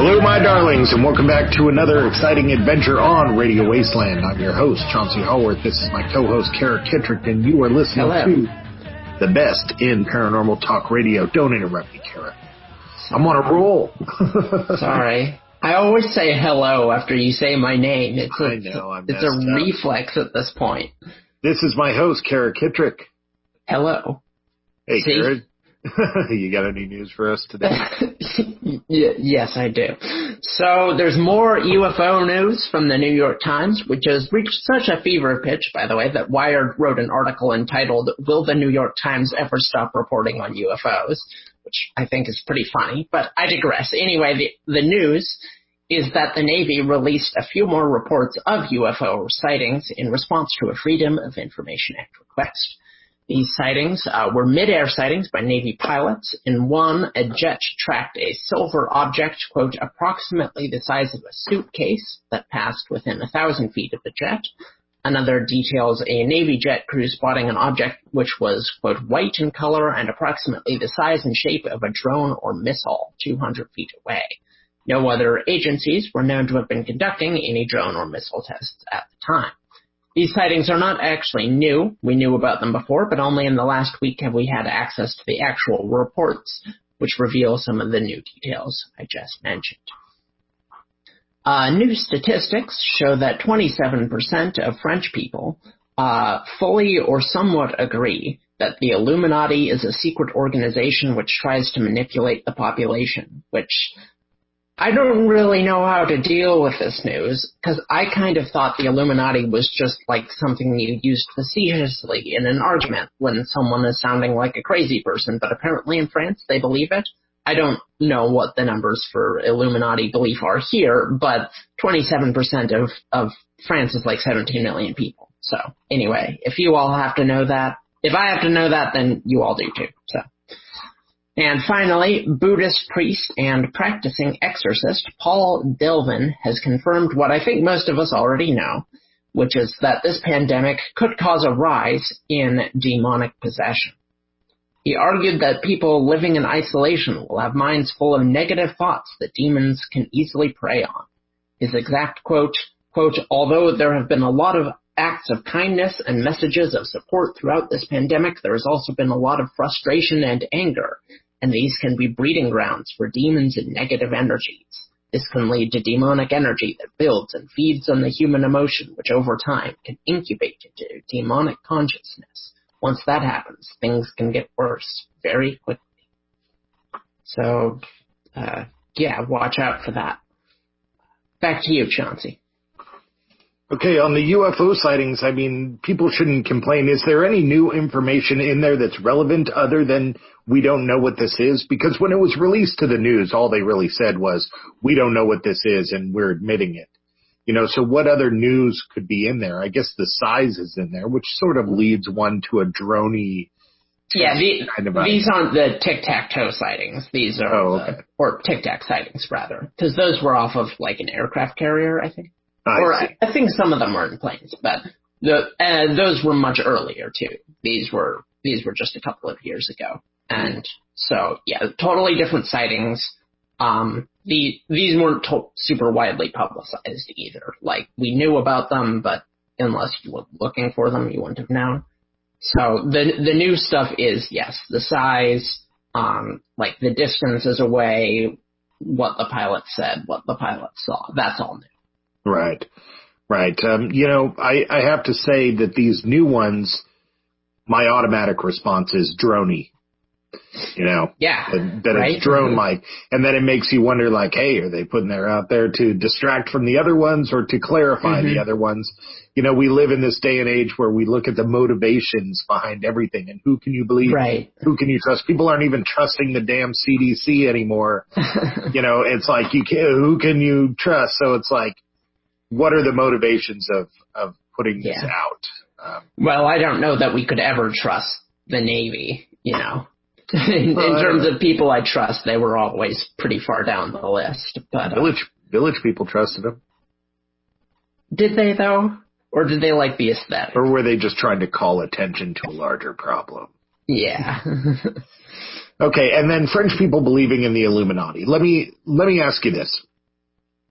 Hello, my darlings, and welcome back to another exciting adventure on Radio Wasteland. I'm your host, Chauncey Hallworth. This is my co-host, Kara Kittrick, and you are listening to the best in paranormal talk radio. Don't interrupt me, Kara. I'm on a roll. Sorry. I always say hello after you say my name. It's a reflex at this point. This is my host, Kara Kittrick. Hello. Hey, Kara. You got any news for us today? Yes, I do. So there's more UFO news from the New York Times, which has reached such a fever pitch, by the way, that Wired wrote an article entitled, "Will the New York Times Ever Stop Reporting on UFOs?" which I think is pretty funny, but I digress. Anyway, the news is that the Navy released a few more reports of UFO sightings in response to a Freedom of Information Act request. These sightings were mid-air sightings by Navy pilots. In one, a jet tracked a silver object, quote, approximately the size of a suitcase that passed within 1,000 feet of the jet. Another details a Navy jet crew spotting an object which was, quote, white in color and approximately the size and shape of a drone or missile 200 feet away. No other agencies were known to have been conducting any drone or missile tests at the time. These sightings are not actually new. We knew about them before, but only in the last week have we had access to the actual reports, which reveal some of the new details I just mentioned. New statistics show that 27% of French people fully or somewhat agree that the Illuminati is a secret organization which tries to manipulate the population, which I don't really know how to deal with this news, because I kind of thought the Illuminati was just like something you used facetiously in an argument when someone is sounding like a crazy person, but apparently in France they believe it. I don't know what the numbers for Illuminati belief are here, but 27% of France is like 17 million people. So anyway, if you all have to know that, if I have to know that, then you all do too, so. And finally, Buddhist priest and practicing exorcist Paul Delvin has confirmed what I think most of us already know, which is that this pandemic could cause a rise in demonic possession. He argued that people living in isolation will have minds full of negative thoughts that demons can easily prey on. His exact quote, although there have been a lot of acts of kindness and messages of support throughout this pandemic, there has also been a lot of frustration and anger. And these can be breeding grounds for demons and negative energies. This can lead to demonic energy that builds and feeds on the human emotion, which over time can incubate into demonic consciousness. Once that happens, things can get worse very quickly. So, watch out for that. Back to you, Chauncey. Okay, on the UFO sightings, I mean, people shouldn't complain. Is there any new information in there that's relevant other than we don't know what this is? Because when it was released to the news, all they really said was, we don't know what this is and we're admitting it. You know, so what other news could be in there? I guess the size is in there, which sort of leads one to a droney. Yeah, these aren't the tic-tac-toe sightings. These are, or tic-tac sightings, rather. Because those were off of, like, an aircraft carrier, I think. I think some of them were in planes, but those were much earlier too. These were just a couple of years ago, and so totally different sightings. These weren't super widely publicized either. Like, we knew about them, but unless you were looking for them, you wouldn't have known. So the new stuff is the size, like the distances away, what the pilot said, what the pilot saw. That's all new. Right. I have to say that these new ones, my automatic response is droney. That it's drone-like. And then it makes you wonder, like, hey, are they putting that out there to distract from the other ones or to clarify the other ones? You know, we live in this day and age where we look at the motivations behind everything, and who can you believe? Right. Who can you trust? People aren't even trusting the damn CDC anymore. It's like, who can you trust? So it's like, what are the motivations of putting this out? Well, I don't know that we could ever trust the Navy, in terms of people I trust, they were always pretty far down the list. But village people trusted them. Did they, though? Or did they like the aesthetic? Or were they just trying to call attention to a larger problem? Yeah. Okay, and then French people believing in the Illuminati. Let me ask you this.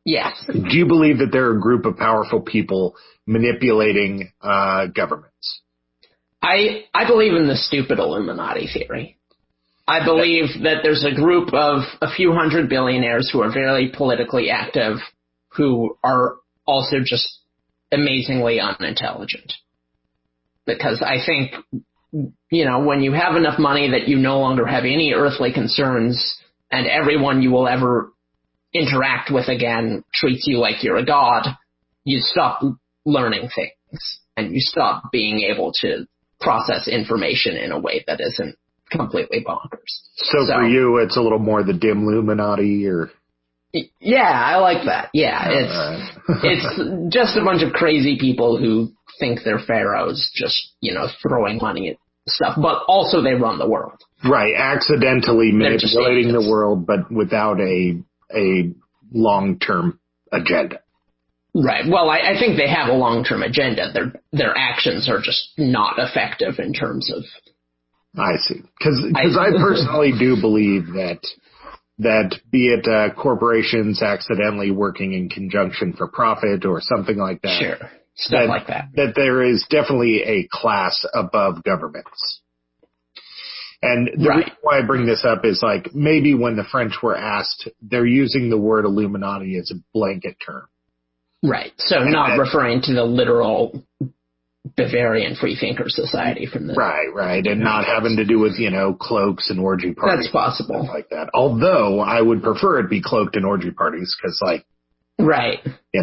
Yes. Do you believe that there are a group of powerful people manipulating governments? I believe in the stupid Illuminati theory. I believe that there's a group of a few hundred billionaires who are very politically active, who are also just amazingly unintelligent. Because I think, when you have enough money that you no longer have any earthly concerns, and everyone you will ever interact with again treats you like you're a god, you stop learning things, and you stop being able to process information in a way that isn't completely bonkers. So for you, it's a little more the dim Illuminati, or? Yeah, I like that. Yeah, it's just a bunch of crazy people who think they're pharaohs, just, throwing money at stuff, but also they run the world. Right, accidentally manipulating the world, but without a long-term agenda. Right. Well, I think they have a long-term agenda. Their actions are just not effective in terms of. I see. Because I personally do believe that be it corporations accidentally working in conjunction for profit or something like that. Sure. Stuff like that. That there is definitely a class above governments. And the reason why I bring this up is maybe when the French were asked, they're using the word Illuminati as a blanket term. Right. So not referring to the literal Bavarian Freethinker Society from the. Right. And not having to do with, cloaks and orgy parties. That's possible. Stuff like that. Although I would prefer it be cloaked in orgy parties because, Right.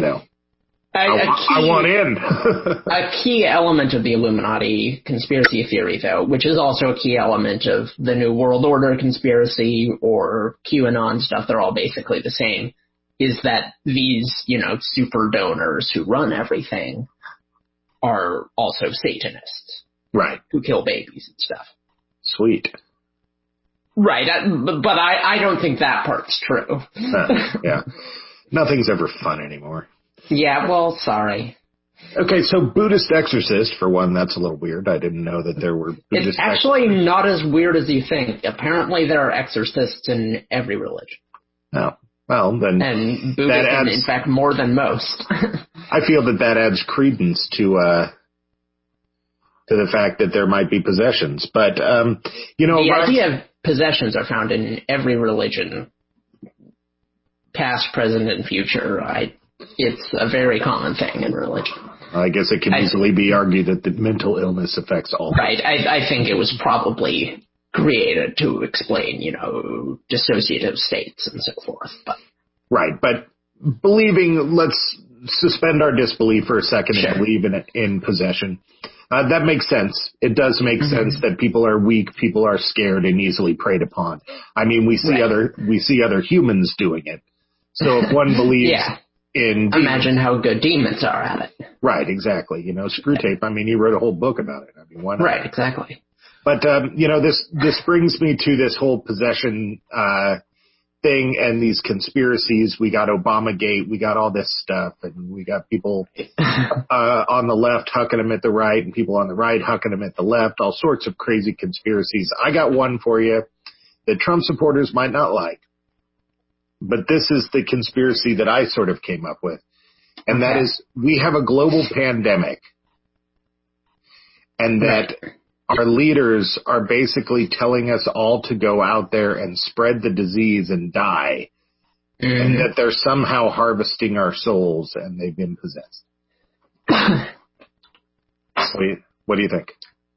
I want in. A key element of the Illuminati conspiracy theory, though, which is also a key element of the New World Order conspiracy or QAnon stuff, they're all basically the same, is that these, super donors who run everything are also Satanists. Right. Who kill babies and stuff. Sweet. Right, but I don't think that part's true. Yeah. Nothing's ever fun anymore. Yeah, well, sorry. Okay, so Buddhist exorcist, for one, that's a little weird. I didn't know that there were Buddhist It's actually not as weird as you think. Apparently there are exorcists in every religion. Oh, well, then. And Buddhism, in fact, more than most. I feel that adds credence to the fact that there might be possessions. But, the idea of possessions are found in every religion, past, present, and future. It's a very common thing in religion. I guess it can easily be argued that the mental illness affects all. Right. I think it was probably created to explain, dissociative states and so forth. But. Right. But let's suspend our disbelief for a second and believe in possession. That makes sense. It does make sense that people are weak, people are scared and easily preyed upon. I mean, we see other humans doing it. So if one believes imagine how good demons are at it. Right, exactly. Screwtape, he wrote a whole book about it. Why not? Right, exactly. But, this brings me to this whole possession thing and these conspiracies. We got Obamagate, we got all this stuff, and we got people on the left hucking them at the right and people on the right hucking them at the left, all sorts of crazy conspiracies. I got one for you that Trump supporters might not like. But this is the conspiracy that I sort of came up with. And that is, we have a global pandemic. And that our leaders are basically telling us all to go out there and spread the disease and die. And that they're somehow harvesting our souls and they've been possessed. What do you think?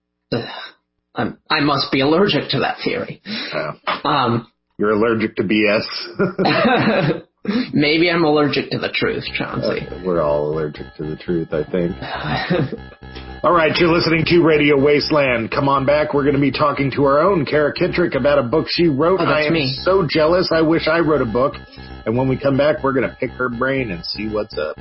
I must be allergic to that theory. You're allergic to BS. Maybe I'm allergic to the truth, Chauncey. We're all allergic to the truth, I think. All right, you're listening to Radio Wasteland. Come on back. We're going to be talking to our own Kara Kittrick about a book she wrote. I am so jealous. I wish I wrote a book. And when we come back, we're going to pick her brain and see what's up.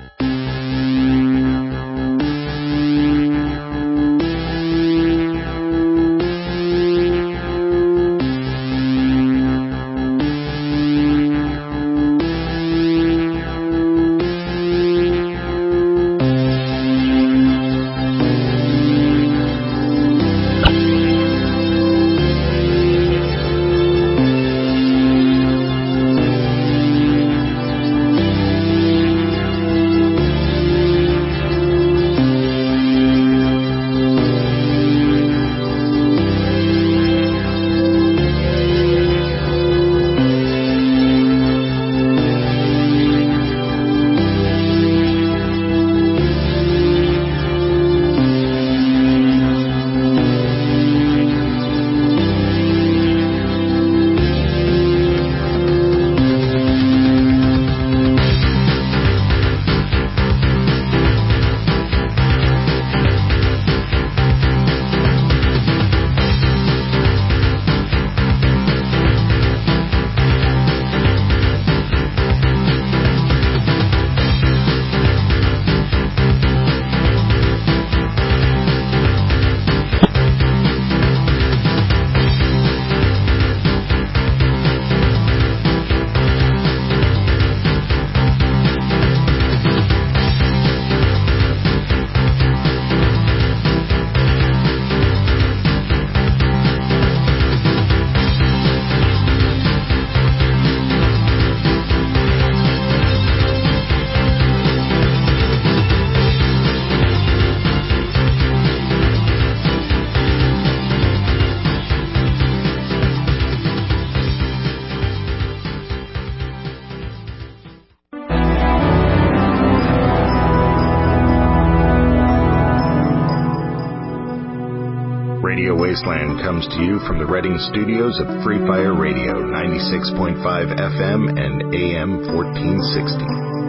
Radio Wasteland comes to you from the Reading studios of Free Fire Radio, 96.5 FM and AM 1460.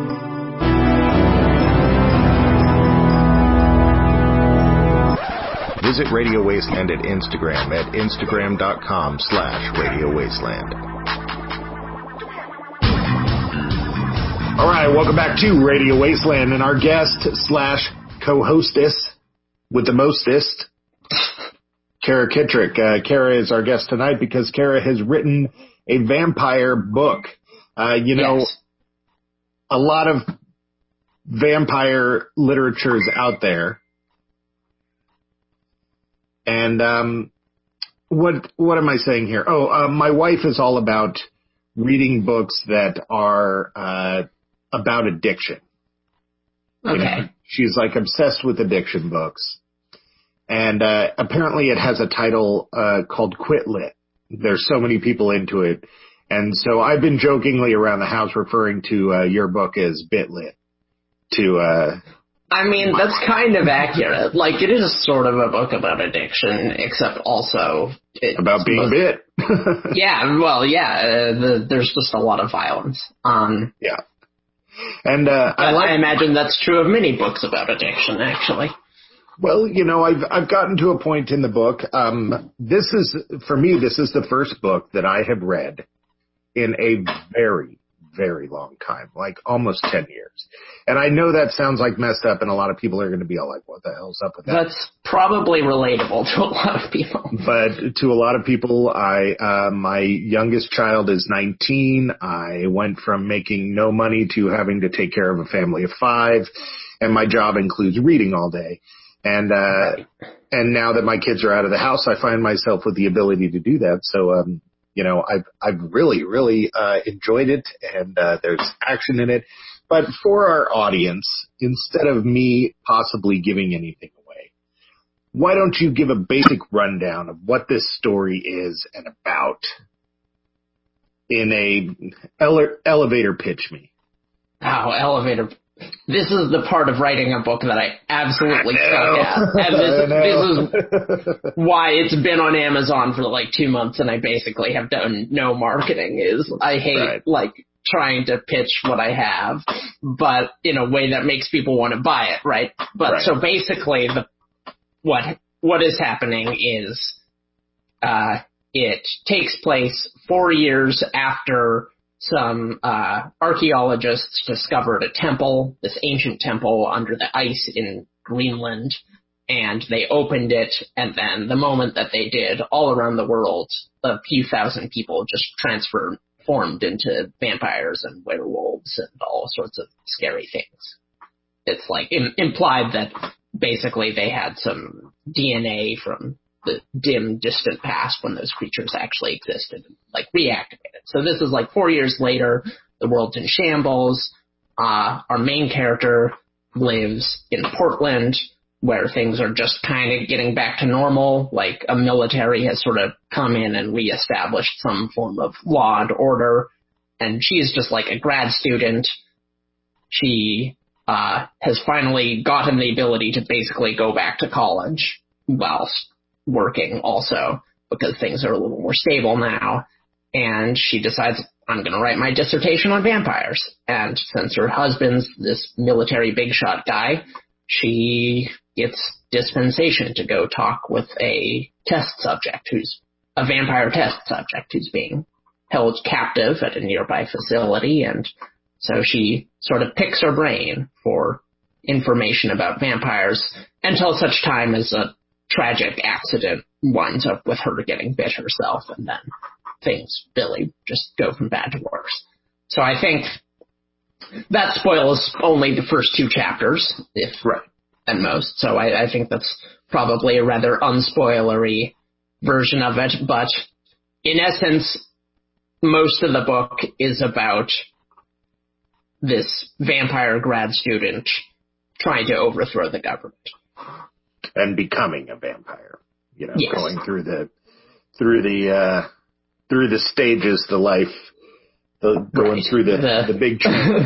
Visit Radio Wasteland at Instagram at instagram.com/Radio Wasteland. All right, welcome back to Radio Wasteland, and our guest / co-hostess with the mostest, Kara Kittrick. Kara is our guest tonight because Kara has written a vampire book. Yes. A lot of vampire literature is out there. And what am I saying here? My wife is all about reading books that are about addiction. Okay. She's like obsessed with addiction books. And apparently it has a title called Quit Lit. There's so many people into it. And so I've been jokingly around the house referring to your book as Bit Lit. I mean, that's kind of accurate. Like, it is sort of a book about addiction, except also about being bit. There's just a lot of violence. Yeah. And I imagine that's true of many books about addiction, actually. Well, I've gotten to a point in the book. This is the first book that I have read in a very, very long time, like almost 10 years. And I know that sounds like messed up, and a lot of people are going to be all like, what the hell's up with that? That's probably relatable to a lot of people. But to a lot of people, my youngest child is 19. I went from making no money to having to take care of a family of 5, and my job includes reading all day. And now that my kids are out of the house, I find myself with the ability to do that. So, I've really, really enjoyed it, and there's action in it. But for our audience, instead of me possibly giving anything away, why don't you give a basic rundown of what this story is and about in a elevator pitch me? Oh, elevator. This is the part of writing a book that I absolutely suck at. And this is why it's been on Amazon for like 2 months and I basically have done no marketing. I hate trying to pitch what I have, but in a way that makes people want to buy it, right? But so basically what is happening is it takes place 4 years after some archaeologists discovered a temple, this ancient temple under the ice in Greenland, and they opened it, and then the moment that they did, all around the world, a few thousand people just transformed into vampires and werewolves and all sorts of scary things. It's like implied that basically they had some DNA from the dim, distant past when those creatures actually existed, like reactivated. So this is like 4 years later, the world's in shambles. Our main character lives in Portland, where things are just kind of getting back to normal. Like a military has sort of come in and reestablished some form of law and order. And she's just like a grad student. She has finally gotten the ability to basically go back to college whilst working also, because things are a little more stable now. And she decides, I'm going to write my dissertation on vampires. And since her husband's this military big shot guy, she gets dispensation to go talk with a vampire test subject who's being held captive at a nearby facility. And so she sort of picks her brain for information about vampires until such time as a tragic accident winds up with her getting bit herself, and then things really just go from bad to worse. So I think that spoils only the first 2 chapters, if at most. So I think that's probably a rather unspoilery version of it. But in essence, most of the book is about this vampire grad student trying to overthrow the government. And becoming a vampire, yes. Going through the stages, the life, going through the big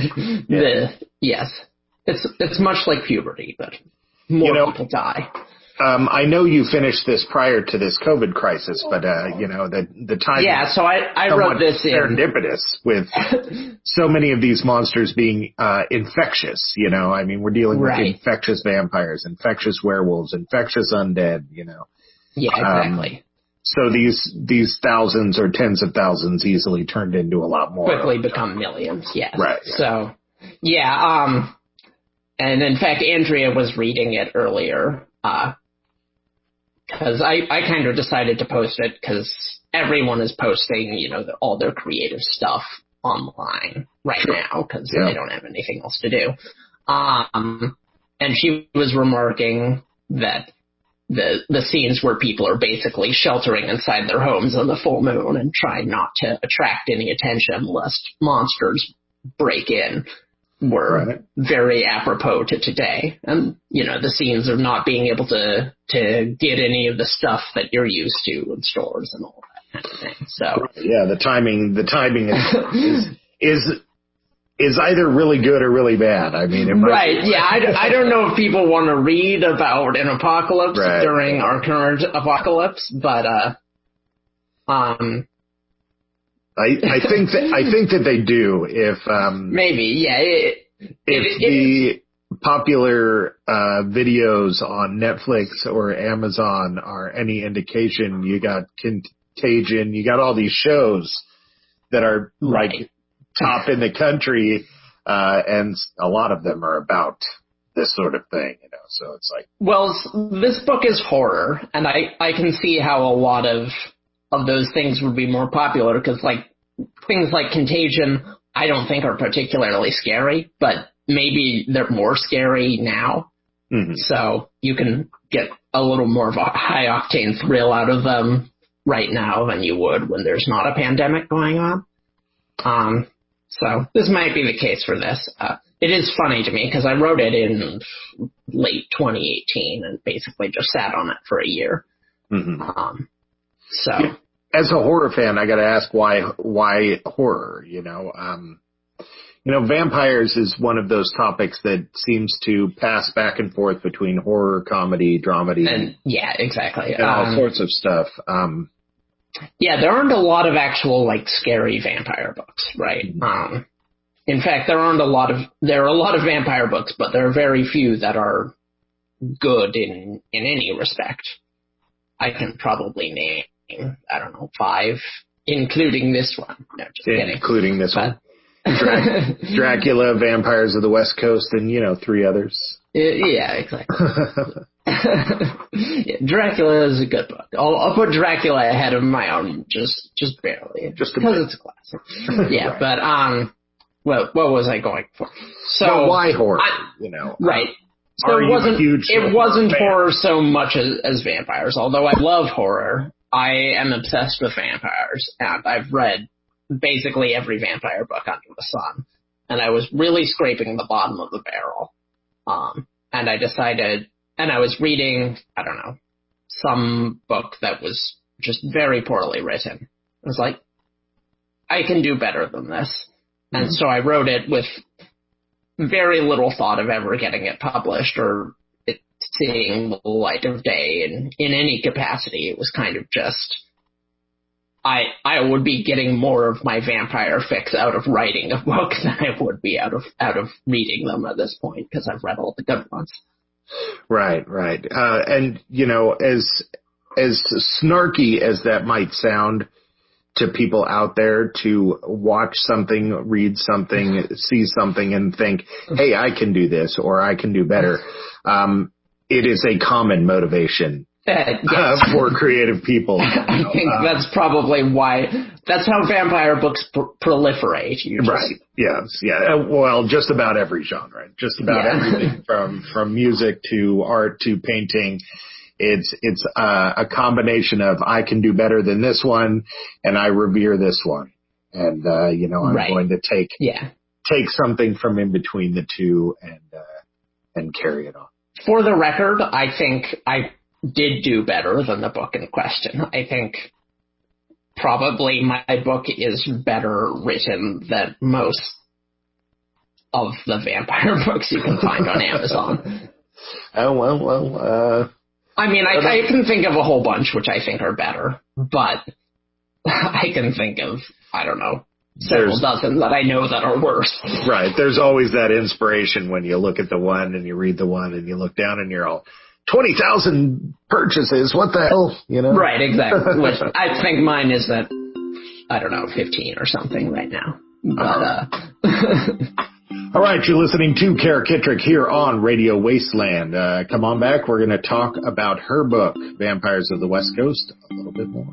change. Yes, it's much like puberty, but more people die. I know you finished this prior to this COVID crisis, but the time. Yeah, so I wrote this serendipitous with so many of these monsters being infectious. I mean, we're dealing with infectious vampires, infectious werewolves, infectious undead. Yeah, exactly. So these thousands or tens of thousands easily turned into a lot more. Quickly become millions. Yes. Right. So, yeah. And in fact, Andrea was reading it earlier. Because I kind of decided to post it because everyone is posting, all their creative stuff online right now because they don't have anything else to do. And she was remarking that the scenes where people are basically sheltering inside their homes on the full moon and trying not to attract any attention lest monsters break in were very apropos to today. And, the scenes of not being able to get any of the stuff that you're used to in stores and all that kind of thing. So yeah, the timing is either really good or really bad. I mean, I don't know if people want to read about an apocalypse during our current apocalypse, but I think that they do if maybe if the popular videos on Netflix or Amazon are any indication, you got Contagion, you got all these shows that are like top in the country, and a lot of them are about this sort of thing, so it's like. Well, this book is horror, and I can see how a lot of those things would be more popular because things like Contagion I don't think are particularly scary, but maybe they're more scary now. Mm-hmm. So you can get a little more of a high octane thrill out of them right now than you would when there's not a pandemic going on. So this might be the case for this. It is funny to me because I wrote it in late 2018 and basically just sat on it for a year. Mm-hmm. So. As a horror fan, I got to ask why horror? Vampires is one of those topics that seems to pass back and forth between horror, comedy, dramedy, and exactly, and all sorts of stuff. There aren't a lot of actual scary vampire books, right? Mm-hmm. In fact, there are a lot of vampire books, but there are very few that are good in any respect. I can probably name, 5, including this one. No, just kidding. Including this one. Dracula, Vampires of the West Coast, and, 3 others. Yeah, exactly. Dracula is a good book. I'll put Dracula ahead of my own, just barely. Just because it's a classic. Yeah, but, what was I going for? So why horror? Right. So it wasn't horror so much as vampires, although I love horror. I am obsessed with vampires, and I've read basically every vampire book under the sun. And I was really scraping the bottom of the barrel. And I decided, and I was reading, some book that was just very poorly written. I was like, I can do better than this. Mm-hmm. And so I wrote it with very little thought of ever getting it published or it seeing the light of day in any capacity. It was kind of just, I would be getting more of my vampire fix out of writing a book than I would be out of reading them at this point because I've read all the good ones. Right. And as snarky as that might sound to people out there to watch something, read something, see something and think, hey, I can do this or I can do better. It is a common motivation for creative people. I think that's probably why, that's how vampire books proliferate. Right. Yes. Yeah. Well, just about every genre, just about everything from music to art to painting. It's a combination of I can do better than this one and I revere this one. And, I'm going to take something from in between the two and carry it on. For the record, I think I did do better than the book in question. I think probably my book is better written than most of the vampire books you can find on Amazon. I mean, I can think of a whole bunch which I think are better, but I can think of, I don't know, several dozen that I know that are worse. Right. There's always that inspiration when you look at the one and you read the one and you look down and you're all, 20,000 purchases, what the hell, you know? Right, exactly. Which I think mine is at, I don't know, 15 or something right now. But, All right, you're listening to Kara Kittrick here on Radio Wasteland. Come on back. We're going to talk about her book, Vampires of the West Coast, a little bit more.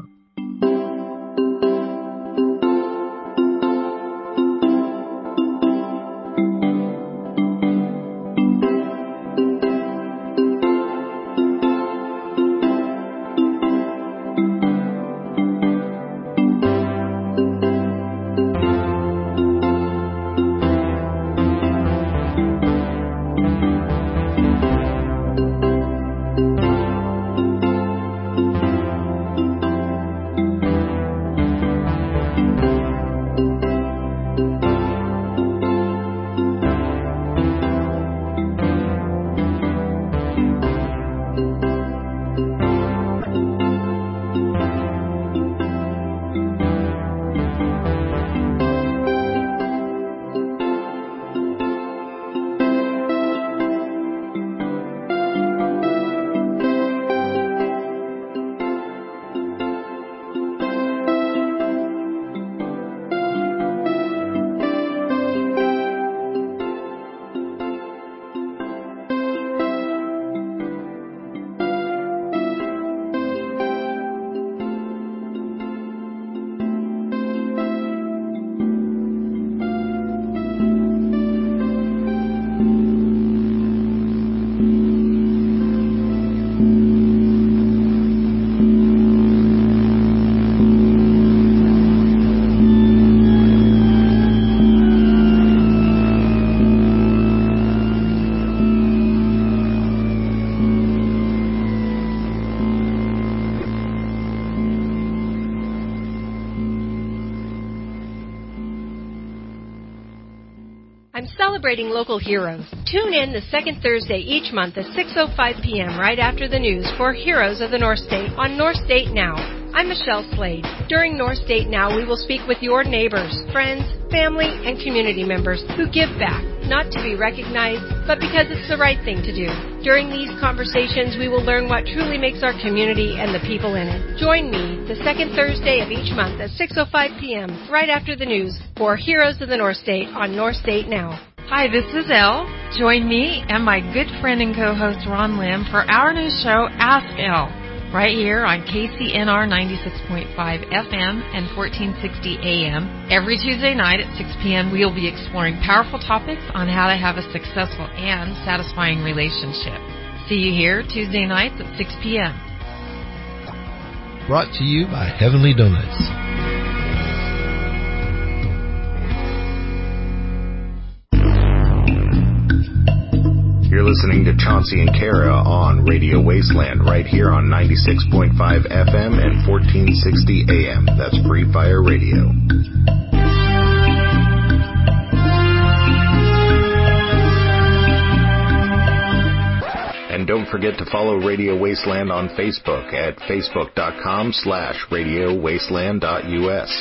Celebrating local heroes. Tune in the second Thursday each month at 6:05 p.m. right after the news for Heroes of the North State on North State Now. I'm Michelle Slade. During North State Now, we will speak with your neighbors, friends, family, and community members who give back, not to be recognized, but because it's the right thing to do. During these conversations, we will learn what truly makes our community and the people in it. Join me the second Thursday of each month at 6:05 p.m. right after the news for Heroes of the North State on North State Now. Hi, this is Elle. Join me and my good friend and co-host Ron Lim for our new show, Ask Elle, right here on KCNR 96.5 FM and 1460 AM. Every Tuesday night at 6 p.m., we'll be exploring powerful topics on how to have a successful and satisfying relationship. See you here Tuesday nights at 6 p.m. Brought to you by Heavenly Donuts. You're listening to Chauncey and Kara on Radio Wasteland right here on 96.5 FM and 1460 AM. That's Free Fire Radio. And don't forget to follow Radio Wasteland on Facebook at facebook.com/radiowasteland.us.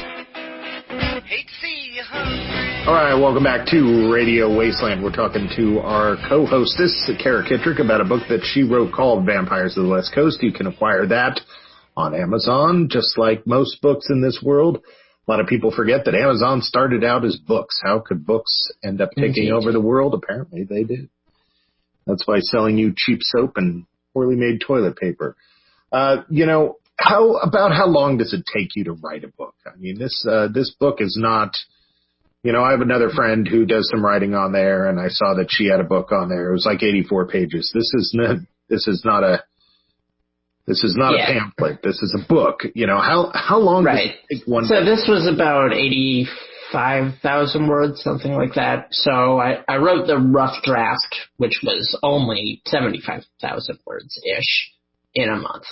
All right, welcome back to Radio Wasteland. We're talking to our co-hostess, Kara Kittrick, about a book that she wrote called Vampires of the West Coast. You can acquire that on Amazon, just like most books in this world. A lot of people forget that Amazon started out as books. How could books end up taking over the world? Apparently they did. That's by selling you cheap soap and poorly made toilet paper. How long does it take you to write a book? I mean, this book is not... I have another friend who does some writing on there, and I saw that she had a book on there. It was like 84 pages. This is not a pamphlet. This is a book. How long does it take one? So this was about 85,000 words, something like that. So I wrote the rough draft, which was only 75,000 words ish in a month.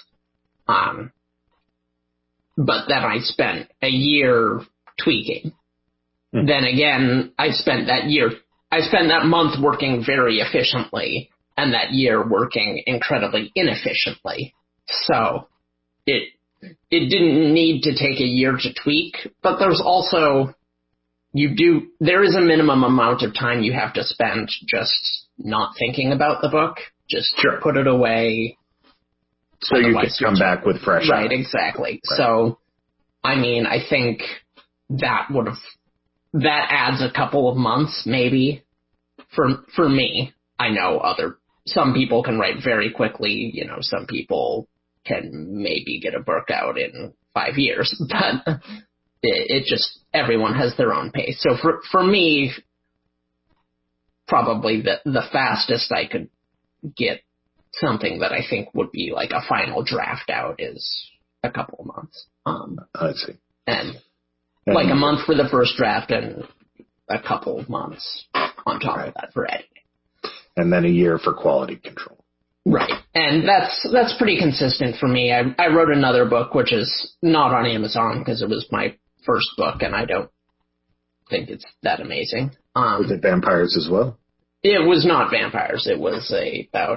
But then I spent a year tweaking. Then again, I spent that month working very efficiently and that year working incredibly inefficiently. So it didn't need to take a year to tweak, but there's also, there is a minimum amount of time you have to spend just not thinking about the book, just put it away. So you can come back with fresh eyes. Right, exactly. Right. So, I mean, I think that adds a couple of months, maybe, for me. I know some people can write very quickly, you know, some people can maybe get a book out in 5 years, but it just, everyone has their own pace. So for me, probably the fastest I could get something that I think would be like a final draft out is a couple of months. I see. And like a month for the first draft and a couple of months on top of that for editing. And then a year for quality control. Right. And that's pretty consistent for me. I wrote another book, which is not on Amazon because it was my first book and I don't think it's that amazing. Was it vampires as well? It was not vampires. It was about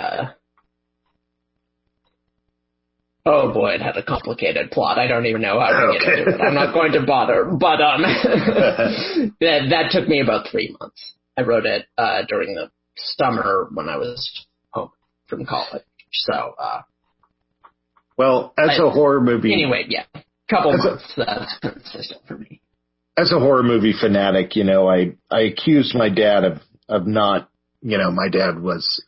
oh boy, it had a complicated plot. I don't even know how to get into it. I'm not going to bother. But that took me about 3 months. I wrote it during the summer when I was home from college. So, well, as a horror movie. Anyway, yeah, couple months. That's consistent for me. As a horror movie fanatic, you know, I accused my dad of not, you know, my dad was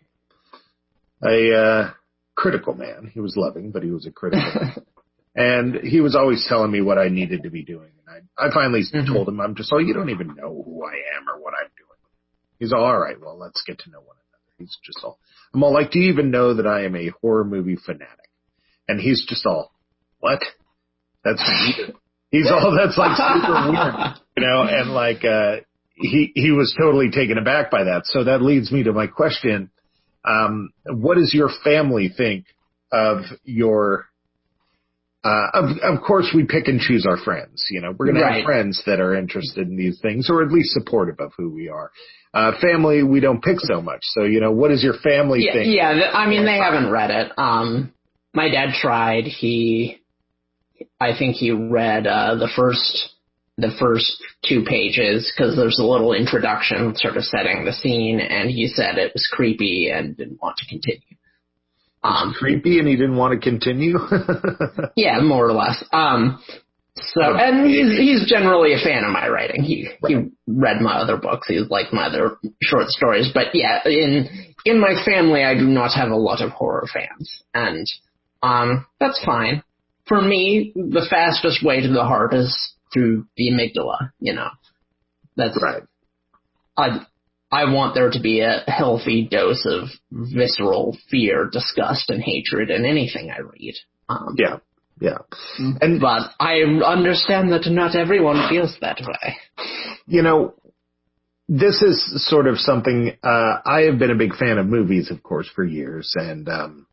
a critical man. He was loving, but he was a critical man. And he was always telling me what I needed to be doing. And I finally told him, I'm just, you don't even know who I am or what I'm doing. He's all right, well, let's get to know one another. He's just I'm all like, do you even know that I am a horror movie fanatic? And he's just all, what? That's weird. He's all, that's like super weird, you know, and like, he was totally taken aback by that. So that leads me to my question. What does your family think of your, of course we pick and choose our friends, you know, we're going to have friends that are interested in these things or at least supportive of who we are. Family, we don't pick so much. So, you know, what does your family think? Yeah. I mean, they haven't read it. My dad tried. I think he read, the first 2 pages because there's a little introduction sort of setting the scene, and he said it was creepy and didn't want to continue. Creepy and he didn't want to continue? Yeah, more or less. And he's generally a fan of my writing. He read my other books. He liked my other short stories. But yeah, in my family, I do not have a lot of horror fans. And that's fine. For me, the fastest way to the heart is through the amygdala, you know. That's right. I want there to be a healthy dose of visceral fear, disgust, and hatred in anything I read. Yeah. But I understand that not everyone feels that way. You know, this is sort of something, I have been a big fan of movies, of course, for years. And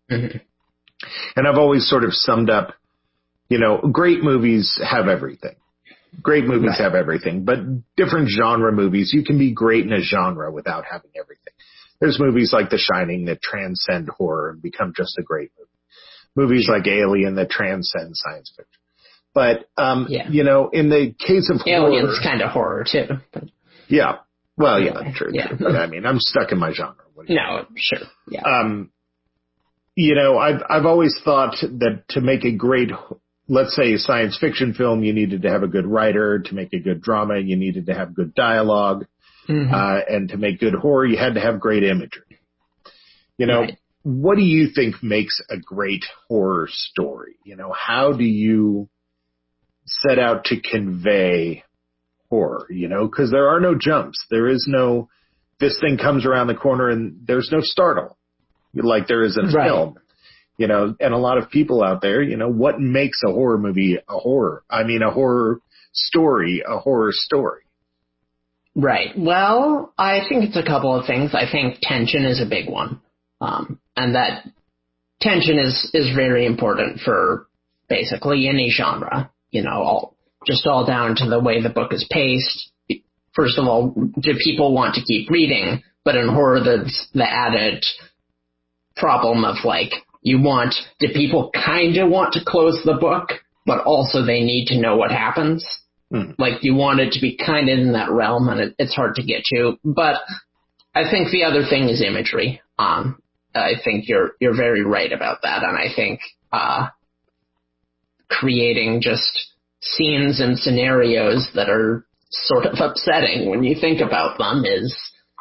I've always sort of summed up, you know, great movies have everything. Great movies have everything, but different genre movies, you can be great in a genre without having everything. There's movies like The Shining that transcend horror and become just a great movie. Movies like Alien that transcend science fiction. But, you know, in the case of Alien's kind of horror too. But. Yeah. Well, yeah, true. But I mean, I'm stuck in my genre. No, sure. Yeah. You know, I've always thought that to make a great, let's say, science fiction film, you needed to have a good writer. To make a good drama, you needed to have good dialogue. And to make good horror, you had to have great imagery. You know, what do you think makes a great horror story? You know, how do you set out to convey horror? You know, because there are no jumps. There is no, this thing comes around the corner and there's no startle like there is in film. You know, and a lot of people out there, you know, what makes a horror movie a horror story. Right. Well, I think it's a couple of things. I think tension is a big one. And that tension is very important for basically any genre, you know, all down to the way the book is paced. First of all, do people want to keep reading? But in horror, there's the added problem of, like, do people kind of want to close the book, but also they need to know what happens? Like, you want it to be kind of in that realm, and it's hard to get to. But I think the other thing is imagery. I think you're very right about that, and I think creating just scenes and scenarios that are sort of upsetting when you think about them is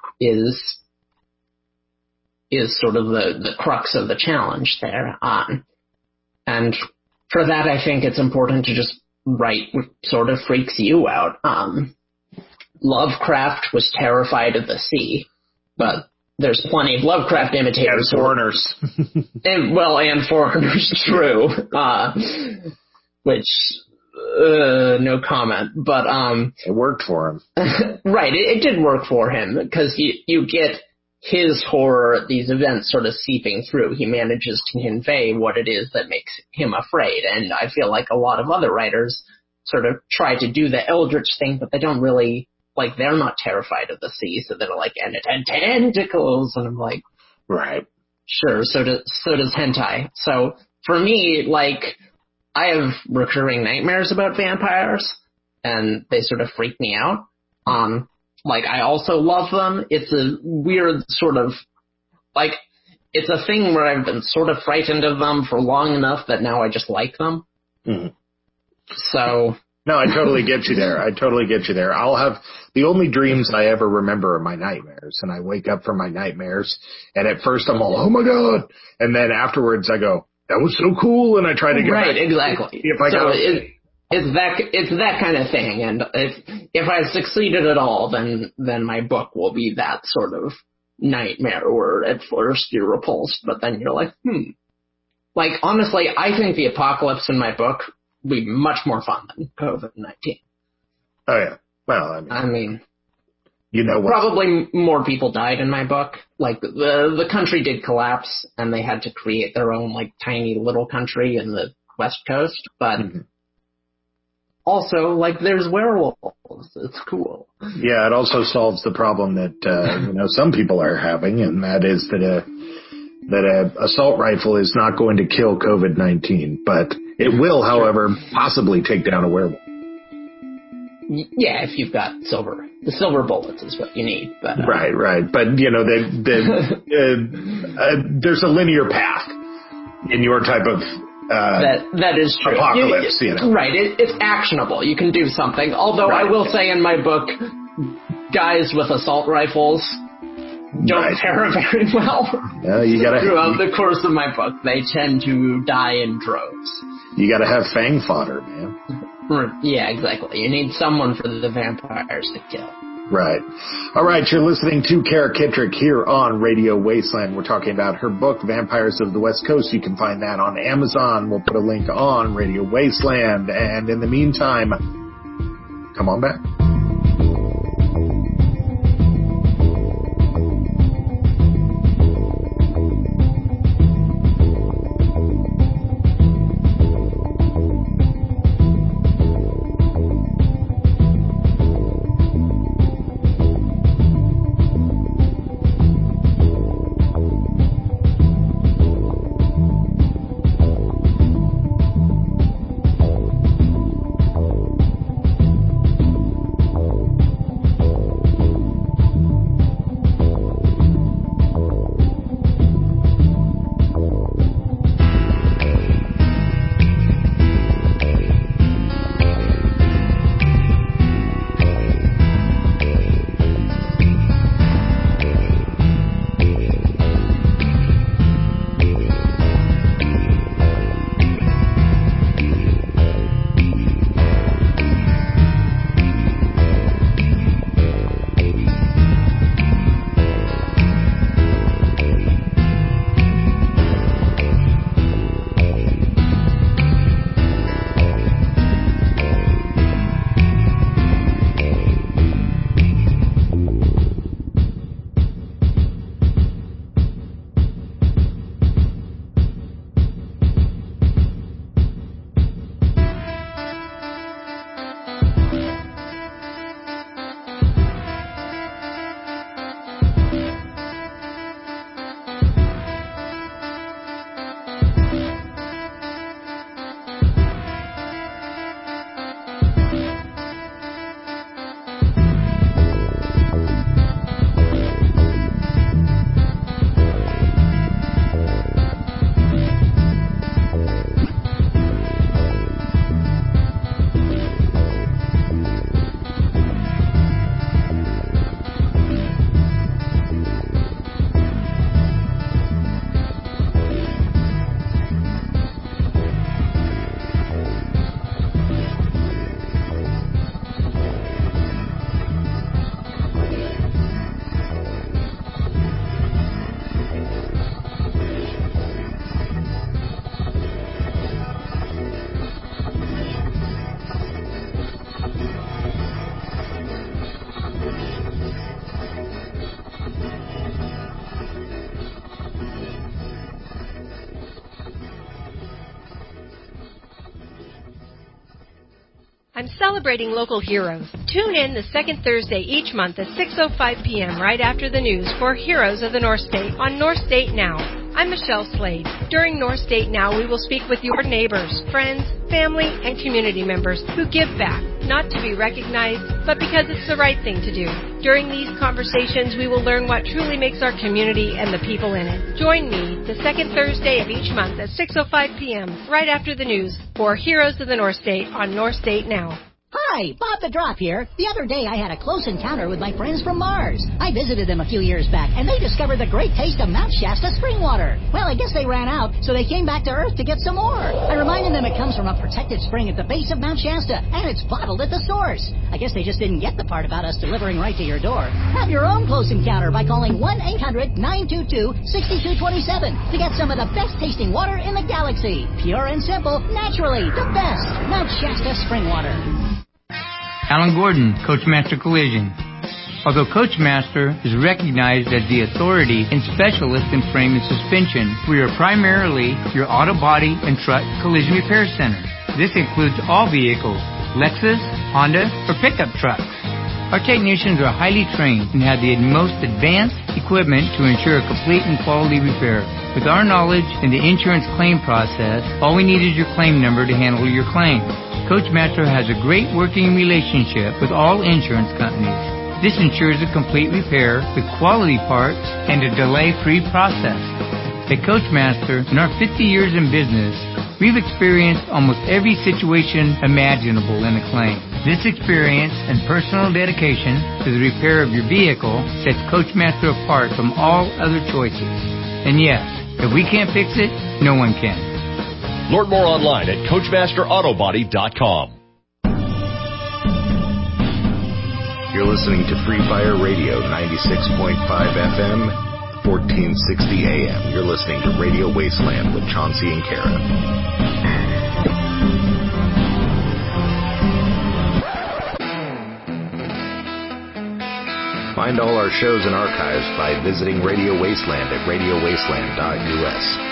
sort of the crux of the challenge there. And for that, I think it's important to just write what sort of freaks you out. Lovecraft was terrified of the sea, but there's plenty of Lovecraft imitators. And foreigners. and foreigners, true. Which, no comment. But, it worked for him. Right, it did work for him, because you get his horror, these events sort of seeping through. He manages to convey what it is that makes him afraid, and I feel like a lot of other writers sort of try to do the Eldritch thing, but they don't really, like, they're not terrified of the sea, so they're like, and it had tentacles, and I'm like, right, sure, so does hentai. So, for me, like, I have recurring nightmares about vampires, and they sort of freak me out. Like, I also love them. It's a weird sort of, like, it's a thing where I've been sort of frightened of them for long enough that now I just like them. Mm-hmm. So. No, I totally get you there. I'll have, the only dreams I ever remember are my nightmares, and I wake up from my nightmares, and at first I'm all, oh my God, and then afterwards I go, that was so cool, and I try to get right, back. Exactly. It's that kind of thing, and if I've succeeded at all, then my book will be that sort of nightmare where at first you're repulsed, but then you're like, Like, honestly, I think the apocalypse in my book would be much more fun than COVID-19. Oh, yeah. Well, I mean, you know what? Probably more people died in my book. Like, the country did collapse, and they had to create their own, like, tiny little country in the West Coast, but... Mm-hmm. Also, like, there's werewolves. It's cool. Yeah, it also solves the problem that, some people are having, and that is that a assault rifle is not going to kill COVID-19, but it will, however, possibly take down a werewolf. Yeah, if you've got the silver bullets is what you need. But Right. But, there's a linear path in your type of... That is true. Apocalypse, Right, it's actionable. You can do something. Although I will say in my book, guys with assault rifles don't fare very well. Throughout the course of my book, they tend to die in droves. You gotta have fang fodder, man. Yeah, exactly. You need someone for the vampires to kill. Right. All right, you're listening to Kara Kittrick here on Radio Wasteland. We're talking about her book, Vampires of the West Coast. You can find that on Amazon. We'll put a link on Radio Wasteland. And in the meantime, come on back. I'm celebrating local heroes. Tune in the second Thursday each month at 6:05 p.m. right after the news for Heroes of the North State on North State Now. I'm Michelle Slade. During North State Now, we will speak with your neighbors, friends, family, and community members who give back, not to be recognized, but because it's the right thing to do. During these conversations, we will learn what truly makes our community and the people in it. Join me the second Thursday of each month at 6:05 p.m. right after the news for Heroes of the North State on North State Now. Hi, Bob the Drop here. The other day I had a close encounter with my friends from Mars. I visited them a few years back, and they discovered the great taste of Mount Shasta spring water. Well, I guess they ran out, so they came back to Earth to get some more. I reminded them it comes from a protected spring at the base of Mount Shasta, and it's bottled at the source. I guess they just didn't get the part about us delivering right to your door. Have your own close encounter by calling 1-800-922-6227 to get some of the best tasting water in the galaxy. Pure and simple, naturally, the best. Mount Shasta spring water. Alan Gordon, Coachmaster Collision. Although Coachmaster is recognized as the authority and specialist in frame and suspension, we are primarily your auto body and truck collision repair center. This includes all vehicles, Lexus, Honda, or pickup trucks. Our technicians are highly trained and have the most advanced equipment to ensure a complete and quality repair. With our knowledge in the insurance claim process, all we need is your claim number to handle your claim. Coachmaster has a great working relationship with all insurance companies. This ensures a complete repair with quality parts and a delay-free process. At Coachmaster, in our 50 years in business, we've experienced almost every situation imaginable in a claim. This experience and personal dedication to the repair of your vehicle sets Coachmaster apart from all other choices. And yes, if we can't fix it, no one can. Learn more online at CoachmasterAutobody.com. You're listening to Free Fire Radio 96.5 FM, 1460 AM. You're listening to Radio Wasteland with Chauncey and Kara. Find all our shows and archives by visiting Radio Wasteland at radiowasteland.us.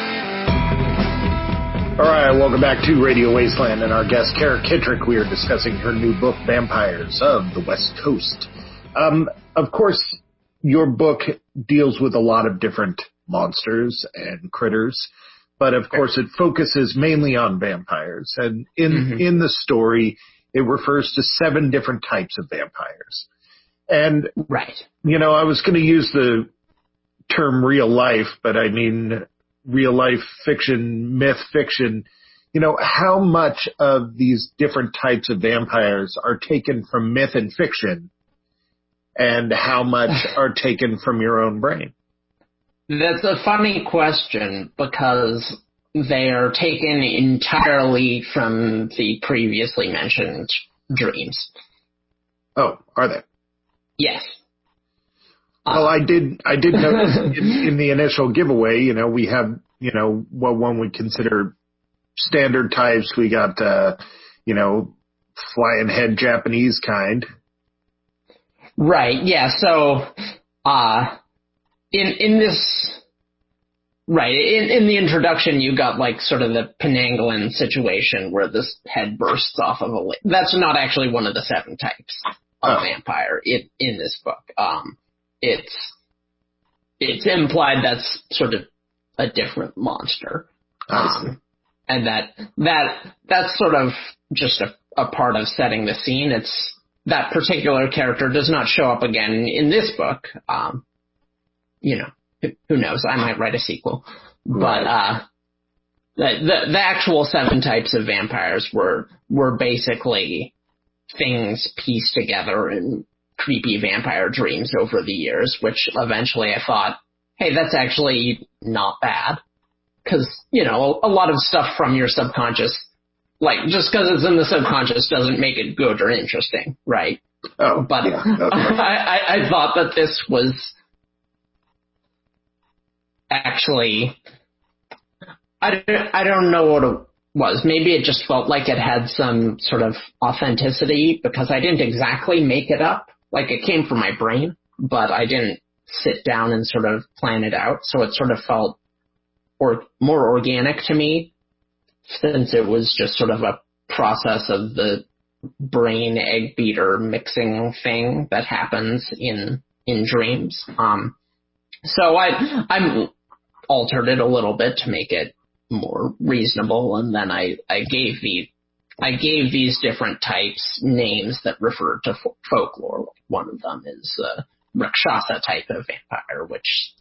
All right, welcome back to Radio Wasteland and our guest, Kara Kittrick. We are discussing her new book, Vampires of the West Coast. Of course, your book deals with a lot of different monsters and critters, but of course it focuses mainly on vampires. And in the story, it refers to 7 different types of vampires. And, you know, I was going to use the term real life, but I mean real life fiction, myth fiction. You know, how much of these different types of vampires are taken from myth and fiction, and how much are taken from your own brain? That's a funny question, because they are taken entirely from the previously mentioned dreams. Oh, are they? Yes. Well, I did notice in the initial giveaway, you know, we have, you know, what one would consider standard types. We got, you know, flying head Japanese kind. Right. Yeah. So, in this, right, in the introduction, you got like sort of the Penanggalan situation where this head bursts off of a lake. That's not actually one of the 7 types of vampire in this book. It's implied that's sort of a different monster. And that's sort of just a part of setting the scene. It's that particular character does not show up again in this book. You know, who knows? I might write a sequel. But the actual 7 types of vampires were basically things pieced together in creepy vampire dreams over the years, which eventually I thought, hey, that's actually not bad. Because, you know, a lot of stuff from your subconscious, like, just because it's in the subconscious doesn't make it good or interesting, right? Oh, but yeah, I thought that this was actually, I don't know what it was. Maybe it just felt like it had some sort of authenticity, because I didn't exactly make it up. Like, it came from my brain, but I didn't sit down and sort of plan it out. So it sort of felt more organic to me, since it was just sort of a process of the brain egg beater mixing thing that happens in dreams. So I'm altered it a little bit to make it more reasonable, and then I gave these different types names that refer to folklore. One of them is Rakshasa type of vampire, which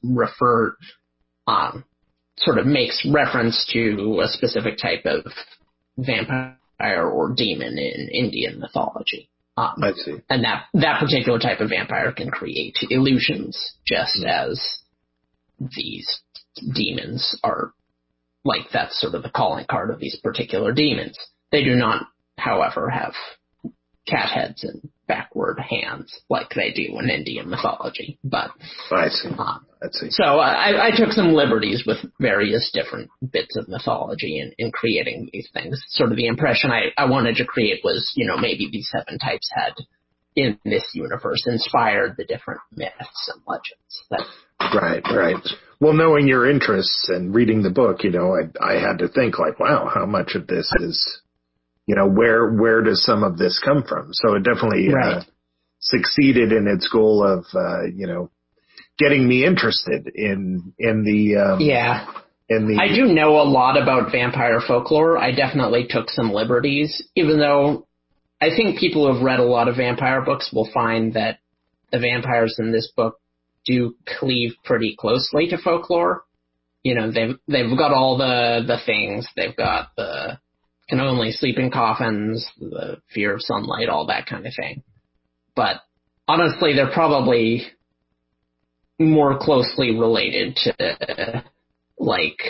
sort of makes reference to a specific type of vampire or demon in Indian mythology. I see. And that particular type of vampire can create illusions, just as these demons are, like, that's sort of the calling card of these particular demons. They do not, however, have cat heads and backward hands like they do in Indian mythology. But I see. So I took some liberties with various different bits of mythology in creating these things. Sort of the impression I wanted to create was, maybe these 7 types had, in this universe, inspired the different myths and legends. Right. Well, knowing your interests and reading the book, I had to think, like, wow, how much of this is, where does some of this come from? So it definitely succeeded in its goal of, getting me interested in the. I do know a lot about vampire folklore. I definitely took some liberties, even though I think people who have read a lot of vampire books will find that the vampires in this book do cleave pretty closely to folklore. They've got all the things. They've got the can only sleep in coffins, the fear of sunlight, all that kind of thing. But honestly, they're probably more closely related to, like,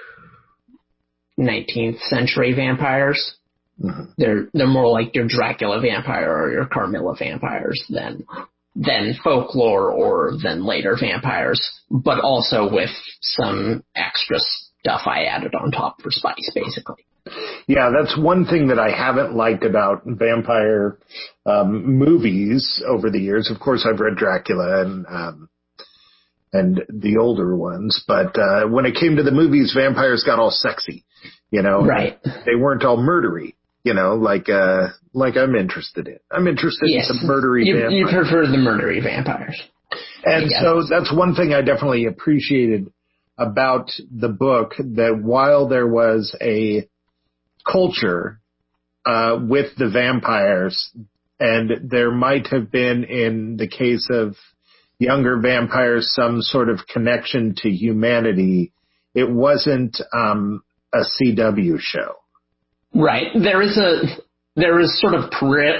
19th century vampires. Mm-hmm. They're more like your Dracula vampire or your Carmilla vampires than folklore or than later vampires, but also with some extra stuff I added on top for spice, basically. Yeah, that's one thing that I haven't liked about vampire movies over the years. Of course, I've read Dracula and the older ones, but when it came to the movies, vampires got all sexy, Right. They weren't all murdery, like I'm interested in. I'm interested in some murdery vampires. You prefer the murdery vampires. And so that's one thing I definitely appreciated about the book, that while there was a culture with the vampires, and there might have been, in the case of younger vampires, some sort of connection to humanity, it wasn't a CW show. Right. There is sort of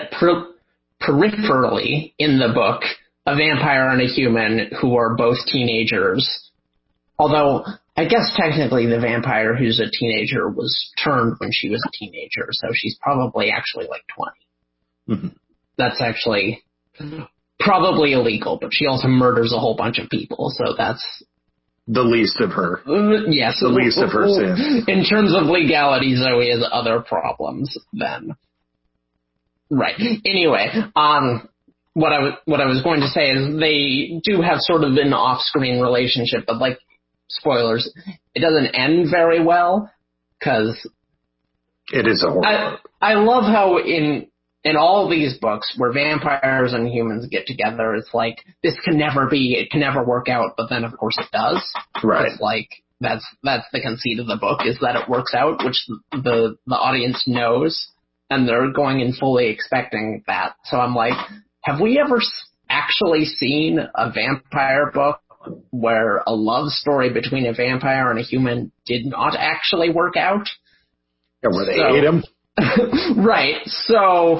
peripherally in the book a vampire and a human who are both teenagers. Although I guess technically the vampire who's a teenager was turned when she was a teenager, so she's probably actually like 20. Mm-hmm. That's actually probably illegal, but she also murders a whole bunch of people, so that's the least of her. Yes. The least of her sins. In terms of legality, Zoe has other problems then. Right. Anyway, what I was going to say is they do have sort of an off-screen relationship, but, like, spoilers, it doesn't end very well, because it is a horror. I love how in all these books where vampires and humans get together, it's like, it can never work out, but then of course it does. Right. It's like, that's the conceit of the book, is that it works out, which the audience knows, and they're going in fully expecting that. So I'm like, have we ever actually seen a vampire book where a love story between a vampire and a human did not actually work out? Yeah, where they ate him? Right. So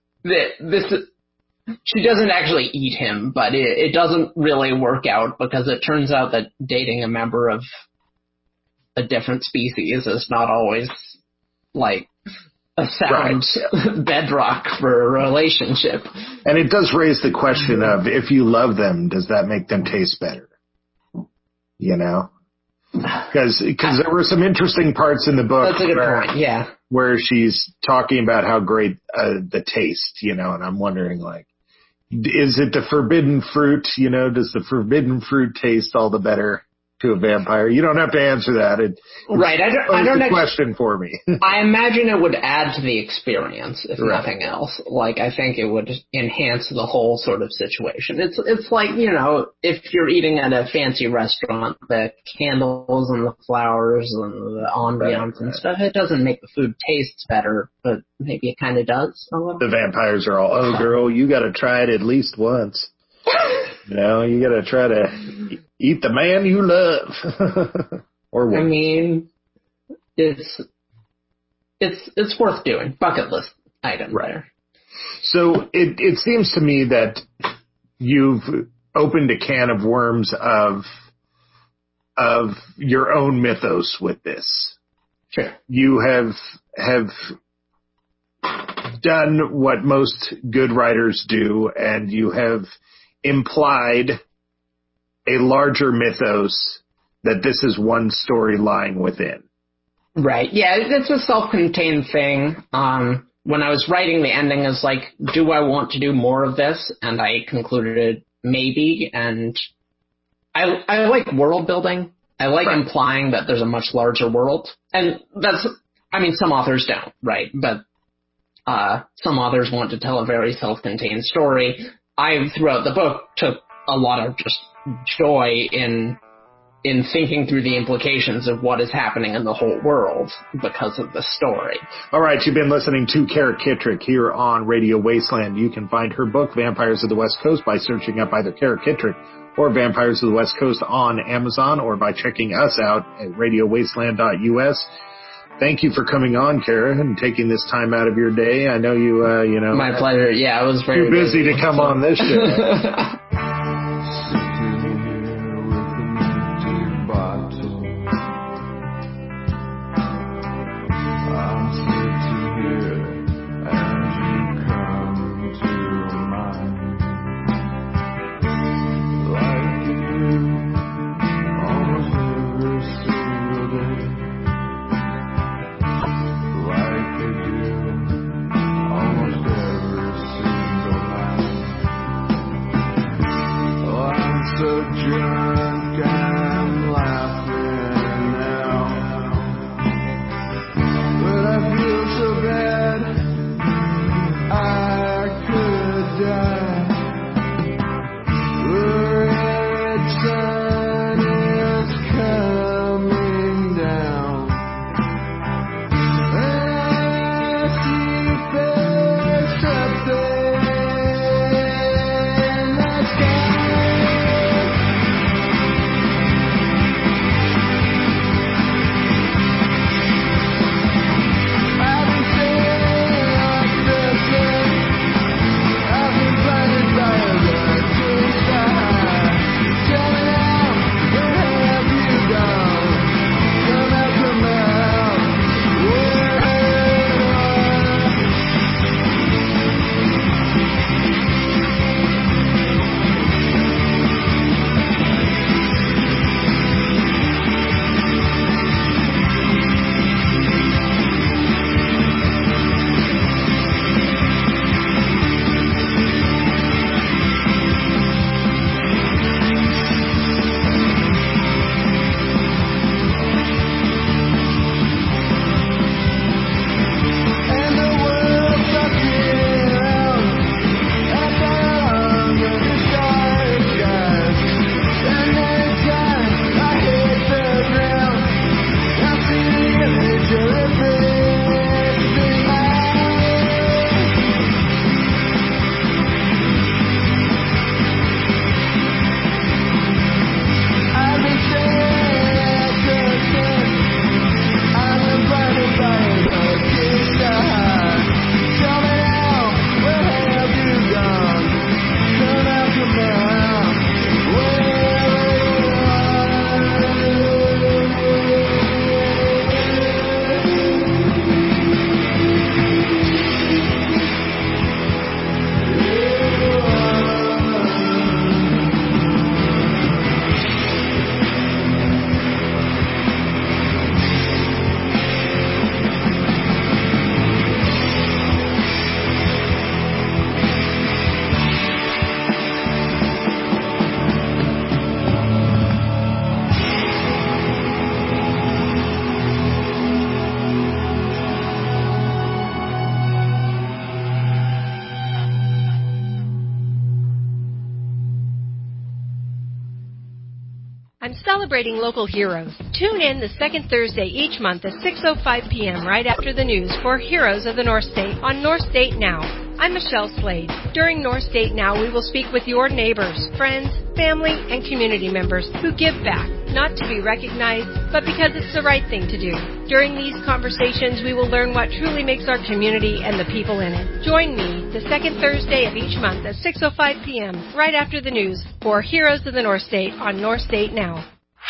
she doesn't actually eat him, but it doesn't really work out, because it turns out that dating a member of a different species is not always, like, a sound bedrock for a relationship. And it does raise the question of, if you love them, does that make them taste better? Because there were some interesting parts in the book. That's a good point, yeah. Where she's talking about how great the taste, and I'm wondering, like, is it the forbidden fruit? Does the forbidden fruit taste all the better? to a vampire? You don't have to answer that. Right. I don't know. Question for me. I imagine it would add to the experience, if nothing else. Like, I think it would enhance the whole sort of situation. It's like, you know, if you're eating at a fancy restaurant, the candles and the flowers and the ambiance and stuff, it doesn't make the food taste better, but maybe it kind of does a little. The vampires are all, oh, girl, you got to try it at least once. You know, you got to try to eat the man you love. Or what? I mean, it's worth doing. Bucket list item there. So it seems to me that you've opened a can of worms of your own mythos with this. Sure. You have done what most good writers do, and you have implied a larger mythos that this is one story lying within. Right. Yeah, it's a self-contained thing. When I was writing the ending, I was like, do I want to do more of this? And I concluded maybe. And I like world building. I like implying that there's a much larger world. And some authors don't, right? But some authors want to tell a very self-contained story. I, throughout the book, took a lot of just joy in thinking through the implications of what is happening in the whole world because of the story. All right, you've been listening to Kara Kittrick here on Radio Wasteland. You can find her book, Vampires of the West Coast, by searching up either Kara Kittrick or Vampires of the West Coast on Amazon, or by checking us out at radiowasteland.us. Thank you for coming on, Kara, and taking this time out of your day. I know you know. My pleasure. Yeah, I was very too busy to come on this show. I'm celebrating local heroes. Tune in the second Thursday each month at 6:05 p.m. right after the news for Heroes of the North State on North State Now. I'm Michelle Slade. During North State Now, we will speak with your neighbors, friends, family, and community members who give back, not to be recognized, but because it's the right thing to do. During these conversations, we will learn what truly makes our community and the people in it. Join me the second Thursday of each month at 6:05 p.m. right after the news for Heroes of the North State on North State Now.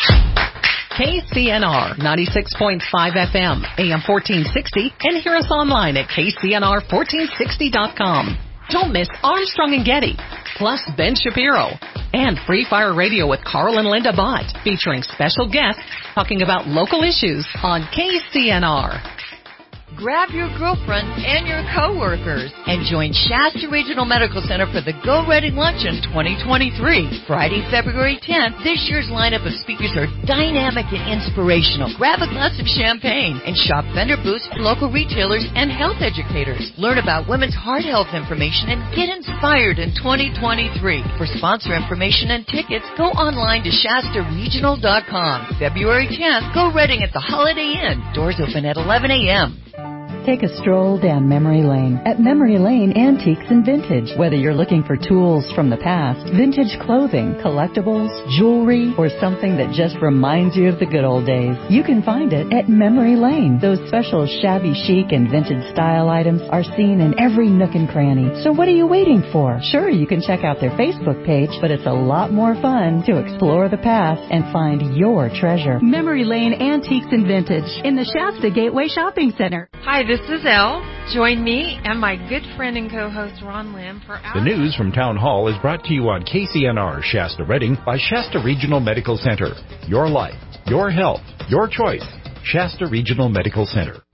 KCNR 96.5 FM, AM 1460, and hear us online at KCNR1460.com. Don't miss Armstrong and Getty, plus Ben Shapiro, and Free Fire Radio with Carl and Linda Bott, featuring special guests talking about local issues on KCNR. Grab your girlfriends and your coworkers and join Shasta Regional Medical Center for the Go Ready Luncheon 2023. Friday, February 10th, this year's lineup of speakers are dynamic and inspirational. Grab a glass of champagne and shop vendor booths from local retailers and health educators. Learn about women's heart health information and get inspired in 2023. For sponsor information and tickets, go online to ShastaRegional.com. February 10th, Go Reading at the Holiday Inn. Doors open at 11 a.m. Take a stroll down memory lane at Memory Lane Antiques and Vintage. Whether you're looking for tools from the past, vintage clothing, collectibles, jewelry, or something that just reminds you of the good old days, you can find it at Memory Lane. Those special shabby chic and vintage style items are seen in every nook and cranny. So what are you waiting for? Sure, you can check out their Facebook page, but it's a lot more fun to explore the past and find your treasure. Memory Lane Antiques and Vintage in the Shasta Gateway Shopping Center. Hi, this is Elle. Join me and my good friend and co-host Ron Lim for our... The news from Town Hall is brought to you on KCNR Shasta Redding by Shasta Regional Medical Center. Your life, your health, your choice. Shasta Regional Medical Center.